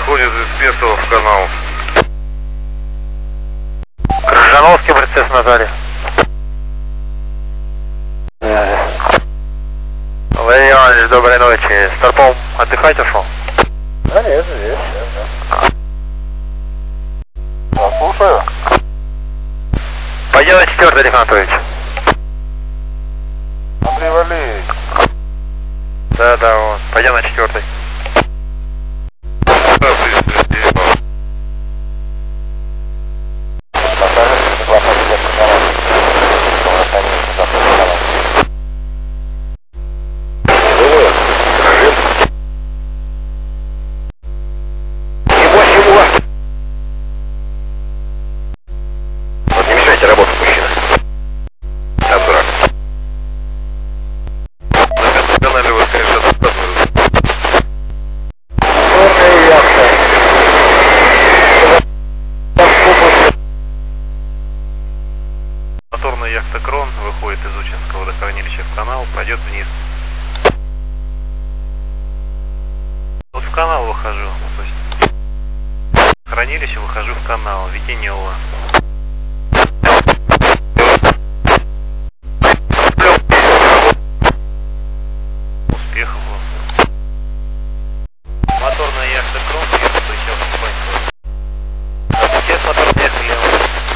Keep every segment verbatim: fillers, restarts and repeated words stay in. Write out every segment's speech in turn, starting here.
заходит из Пестова в канал. Крыжановский, процесс Назаре. Валерий Иванович, доброй ночи. Старпом отдыхать ушел? Да нет, здесь, да. Да, слушаю. Пойдем на четвертый, Олег Анатольевич. Андрей Валерьевич. Да, да, вот. Пойдем на четвертый. Моторная яхта Крон выходит из Учинского водохранилища в канал, пойдет вниз. Вот в канал выхожу, то есть в хранилище выхожу в канал, Витенева. Успехов вам. Моторная яхта Крон, я встречал в Баньково. Отец моторная яхта Леон.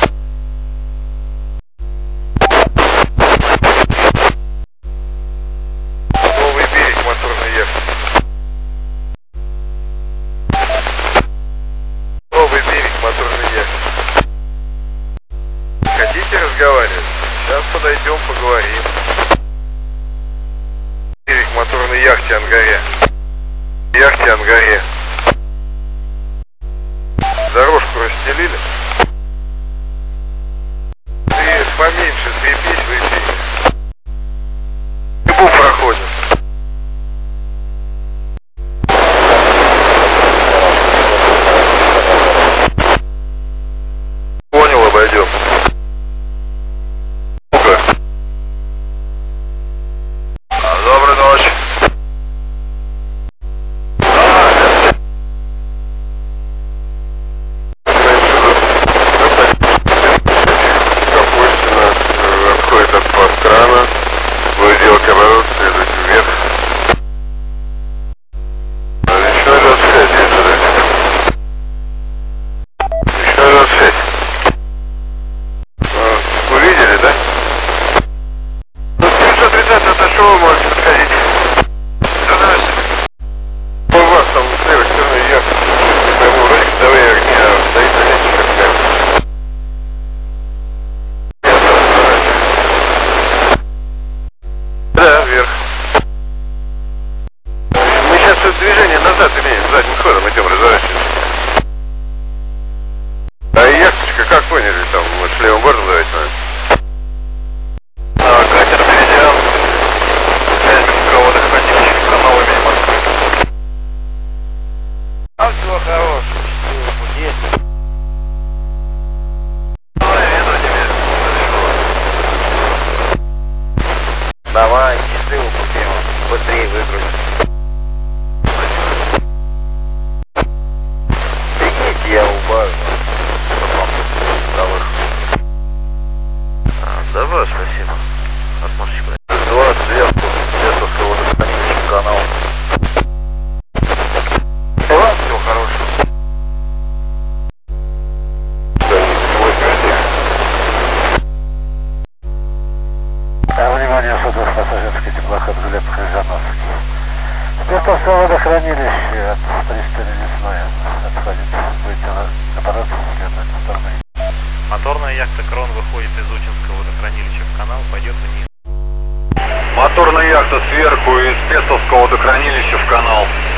Хотите разговаривать? Сейчас подойдем, поговорим. Берег моторной яхте Ангаре. Яхте Ангаре. Дорожку расстелили? Ты поменьше скрепись в эфире. Рыбу проходит. Понял, обойдем. Доброй ночи. Капустина отходит от подкрана. Будет делать оборот, следует вверх. Еще двадцать шесть, еще двадцать шесть. Увидели, да? Ну, девятьсот тридцать отошел, вы можете подходить. У вас там с левой стороны яхта. Не пойму, вроде ходовые огни, а стоит на ленте как-то. Да, вверх. Мы сейчас тут движение назад имеем, задним ходом идем разворачиваться. А яхточка, как поняли, там вот с левым бортом давайте надо. А, катер Меридиан. Учинского водохранилища в канал имени Москвы. А всего хорошего. Есть. Давай, не ты упустил. Быстрее выгрузись. Бегите, я убавлю. Давай, спасибо. Отмашечку. двадцать яхту Пестовского водохранилища в канал. Да, всего хорошего. Внимание, судов пассажирский теплоход Глеб Крыжановский. С Пестовского водохранилища от пристани Лесное отходит. Выйти на аппарат, следует на стороны. Моторная яхта Крон выходит из Учинского водохранилища в канал, пойдет вниз. Моторная яхта сверху из Пестовского водохранилища в канал.